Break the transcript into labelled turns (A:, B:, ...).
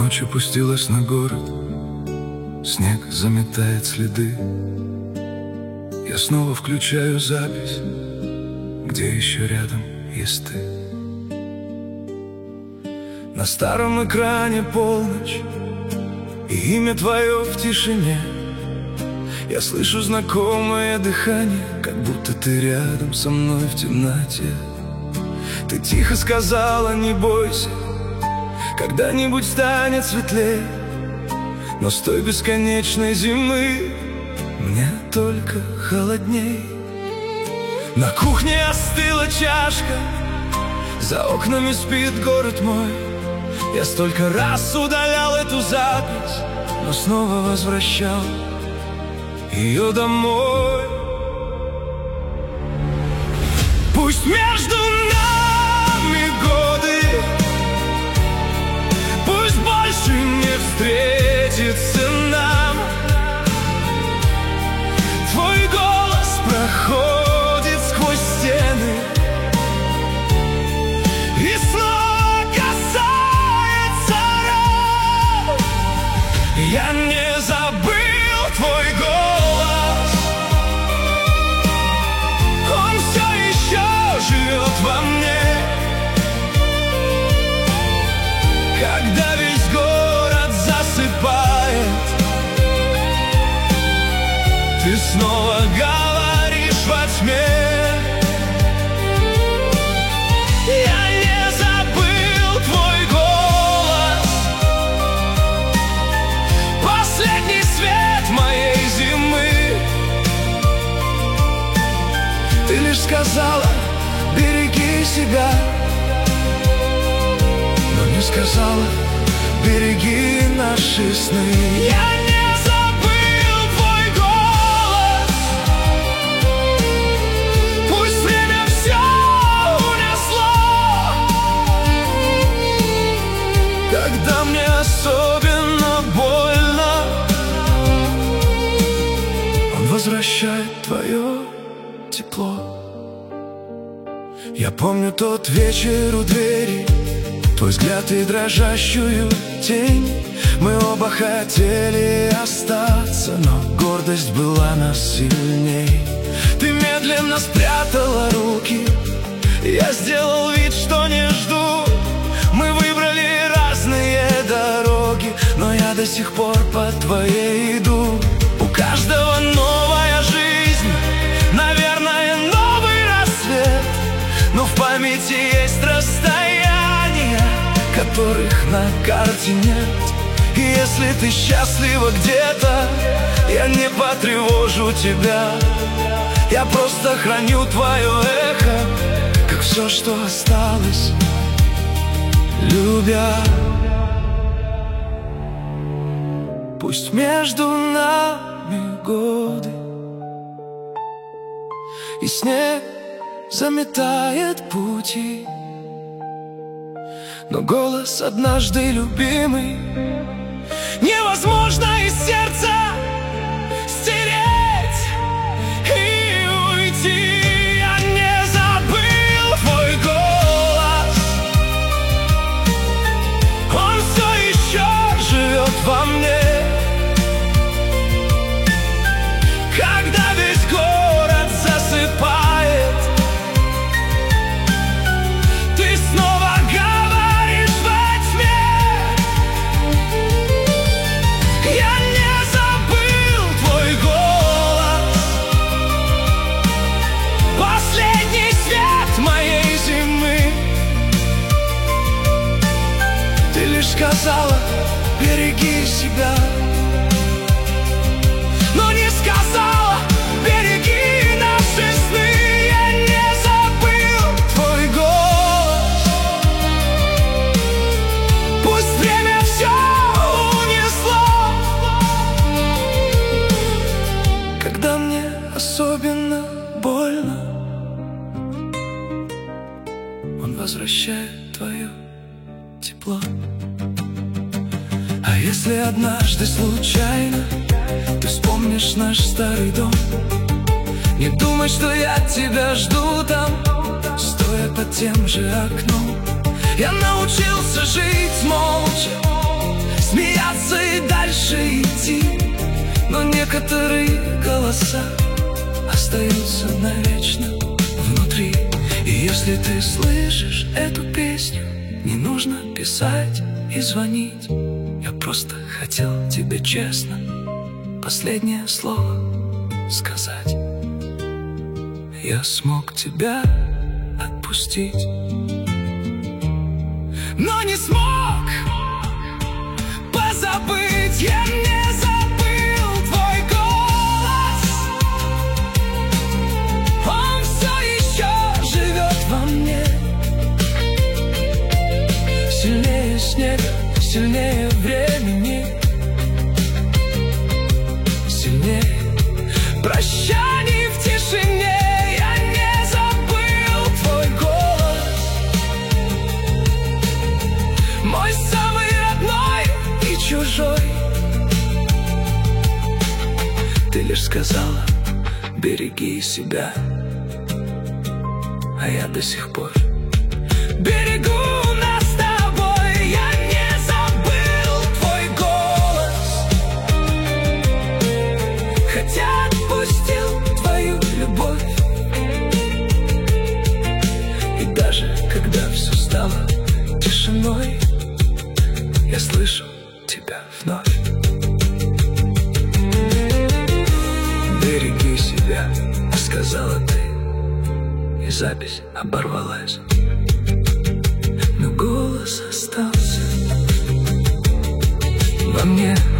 A: Ночь опустилась на город, снег заметает следы. Я снова включаю запись, где еще рядом есть ты. На старом экране полночь, и имя твое в тишине. Я слышу знакомое дыхание, как будто ты рядом со мной в темноте. Ты тихо сказала: не бойся, когда-нибудь станет светлее. Но с той бесконечной зимы мне только холодней. На кухне остыла чашка, за окнами спит город мой. Я столько раз удалял эту запись, но снова возвращал ее домой. Пусть между нами годы, пусть больше не встретится нам. Твой голос проходит сквозь стены и снова касается ран. Я не забыл твой голос, он все еще живет во мне. Когда весь город засыпает, ты снова говоришь во тьме. Я не забыл твой голос, последний свет моей зимы. Ты лишь сказала: береги себя, но не сказала: береги наши сны. Я не забыл твой голос, пусть время все унесло. Когда мне особенно больно, он возвращает твое тепло. Я помню тот вечер у двери, твой взгляд и дрожащую тень. Мы оба хотели остаться, но гордость была нас сильней. Ты медленно спрятала руки, я сделал вид, что не жду. Мы выбрали разные дороги, но я до сих пор по твоей иду. У каждого новая жизнь, наверное, новый рассвет, но в памяти есть расстояния, которых на карте нет. И если ты счастлива где-то, я не потревожу тебя. Я просто храню твое эхо, как все, что осталось, любя. Пусть между нами годы, и снег заметает пути, но голос однажды любимый невозможно из сердца стереть и уйти. Я не забыл твой голос, он все еще живет во мне. Когда весь город засыпает, ты снова говоришь во тьме. Я не забыл твой голос, последний свет моей зимы. Ты лишь сказала: береги себя, но не сказала: береги наши сны. Я не забыл твой голос, пусть время все унесло. Когда мне особенно больно, он возвращает твое тепло. А если однажды случайно ты вспомнишь наш старый дом, не думай, что я тебя жду там, стоя под тем же окном. Я научился жить молча, смеяться и дальше идти. Но некоторые голоса остаются навечно внутри. И если ты слышишь эту песню, не нужно писать и звонить. Я просто хотел тебе честно последнее слово сказать. Я смог тебя отпустить, но не смог позабыть. Я не забыл твой голос. Он все еще живет во мне. Сильнее снега, сильнее времени, сильнее прощаний в тишине. Я не забыл твой голос, мой самый родной и чужой. Ты лишь сказала: береги себя, а я до сих пор берегу нас с тобой. Я не забыл твой голос, хотя отпустил твою любовь. И даже когда все стало тишиной, я слышу тебя вновь. Береги себя, сказала ты, и запись оборвалась. Но голос остался во мне.